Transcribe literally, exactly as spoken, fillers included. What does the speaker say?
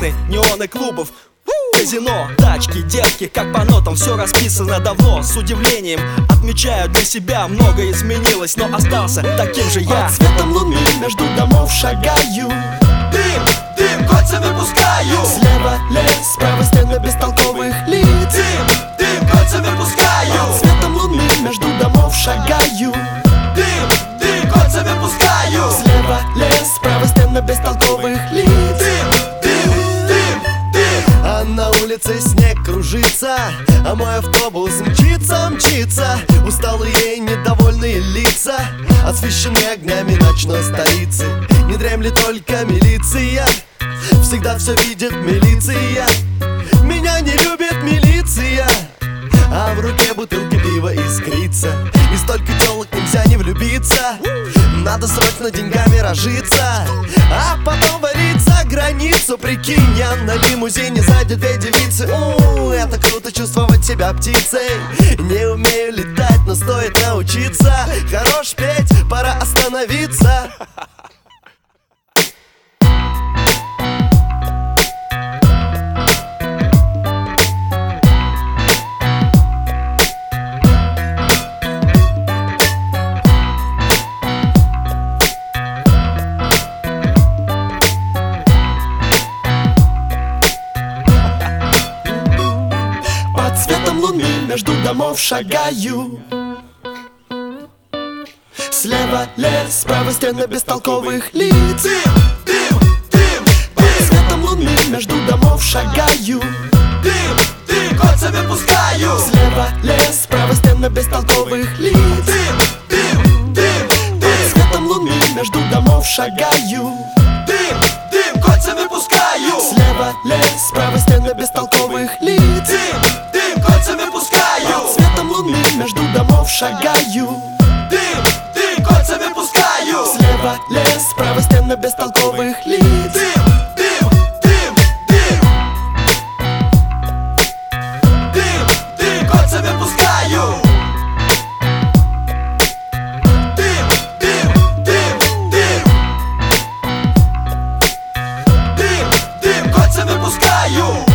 Сцены, неоны клубов, казино, тачки, девки, как по нотам, все расписано давно. С удивлением отмечаю для себя, многое изменилось, но остался таким же я. Под светом луны между домов шагаю, Дым, дым, кольцами пускаю. слева лес, справа стены бестолковых лиц. Дым, дым, кольцами пускаю. Под светом луны между домов шагаю, Дым, дым, кольцами пускаю. слева лес, справа стены бестолковых лиц. Дым, дым, дым, дым. А на улице снег кружится, а мой автобус мчится, мчится. Усталые и недовольные лица, освещены огнями ночной столицы. Не дремлет только милиция, всегда все видит милиция. Меня не любит милиция, а в руке бутылка пива искрится. И столько телок нельзя не влюбиться, надо срочно деньгами разжиться, а потом валить за границу. Прикинь, я на лимузине сзади две девицы. У, это круто чувствовать себя птицей. Не умею летать, но стоит научиться. Хорош петь, пора остановиться. Под светом луны между домов шагаю, слева лес, справа стены бестолковых лиц. Дым, дым, дым, Под дым. светом луны между домов шагаю, Дым, дым, кольцами пускаю. слева лес, справа стены бестолковых лиц. Дым, дым, дым, Под дым. светом луны между домов шагаю, Дым, дым, кольцами пускаю. слева лес, справа стены бестолковых лиц. Дым, дым, кольцами пускаю. Под светом луны между домов шагаю, Дым, дым, кольцами пускаю. слева лес, справа стены бестолковых лиц. Дым, дым, дым, дым. Дым, дым, кольцами пускаю. Дым, дым, дым, дым. Дым, дым, кольцами пускаю.